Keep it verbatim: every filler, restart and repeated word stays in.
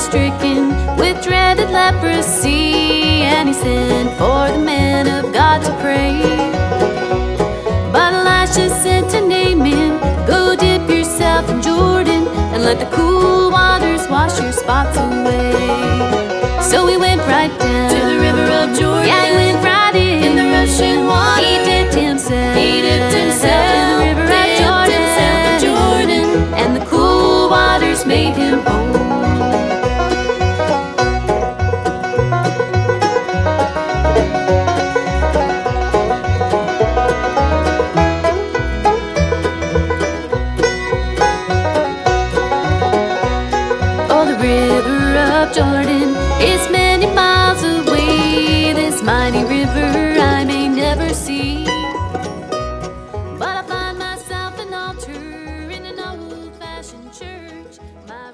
stricken with dreaded leprosy, and he sent for the man of God to pray. But Elisha said to Naaman, "Go dip yourself in Jordan, and let the cool waters wash your spots away." So he went right down to the river of Jordan. Yeah, he went right in, in the rushing water. He dipped himself, he dipped himself in the river of Jordan. himself in Jordan, and the cool waters made him whole. Oh, the river of Jordan is many miles away. This mighty river I may never see, but I find myself an altar in an old-fashioned church. My